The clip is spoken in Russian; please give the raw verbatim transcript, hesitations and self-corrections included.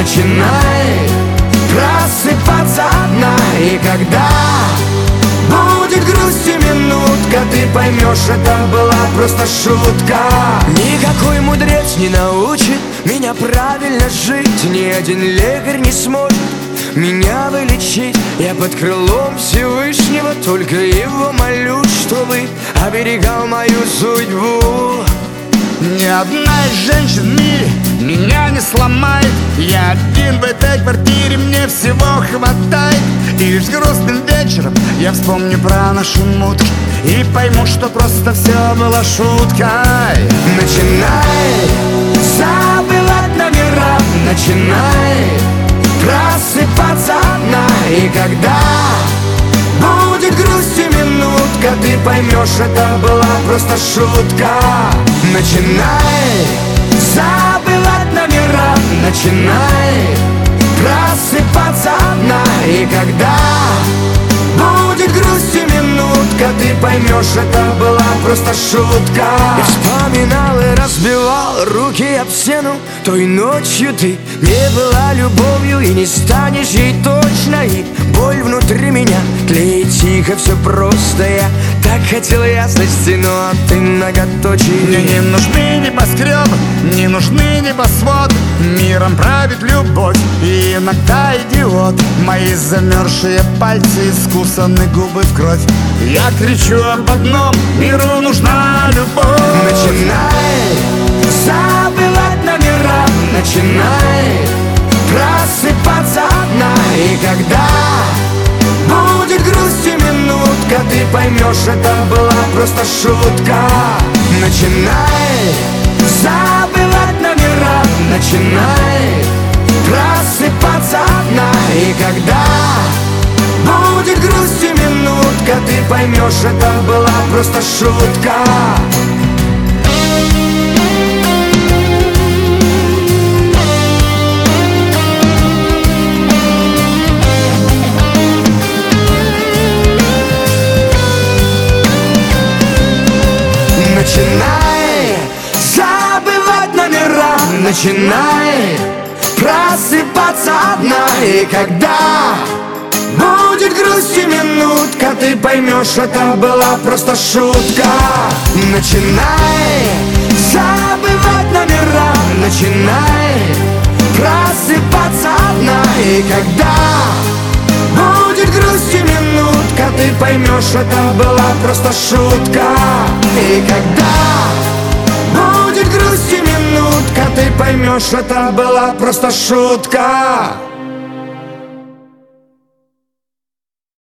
начинай просыпаться одна. И когда будет грусть и минутка, ты поймешь, это была просто шутка. Никакой мудрец не научит меня правильно жить, ни один лекарь не сможет меня вылечить. Я под крылом Всевышнего, только его молю, чтобы оберегал мою судьбу. Ни одна из женщин в мире меня не сломает. Я один в этой квартире, мне всего хватает. И лишь грустным вечером я вспомню про наши мутки и пойму, что просто все было шуткой. Начинай забывать номера, начинай просыпаться одна. И когда будет грусть и минутка, ты поймешь, это была просто шутка. Начинай забывать номера, начинай просыпаться одна. И когда будет грусть и минутка, ты поймешь, это была просто шутка. Я вспоминал и разбивал руки об стену. Той ночью ты не была любовью и не станешь ей точно. И боль внутри меня тлеет тихо, все просто. Я так хотел ясности, но а ты многоточие. Мне не нужны небоскребы, не нужны небосводы. Миром правит любовь и иногда идиот. Мои замерзшие пальцы, искусаны губы в кровь. Я кричу об одном: миру нужна любовь. Начинай забывать номера, начинай просыпаться одна. И когда будет грусть и минутка, ты поймешь, это была просто шутка. Начинай забывать номера, начинай просыпаться одна. И когда будет грусть и минутка, ты поймешь, это была просто шутка. Начинай забывать номера, начинай просыпаться одна. И когда будет грусть и минутка, ты поймешь, это была просто шутка. Начинай забывать номера, начинай просыпаться одна. И когда будет грусть и минутка, ты поймешь, это была просто шутка. И когда будет грусть и минутка, ты поймешь, это была просто шутка.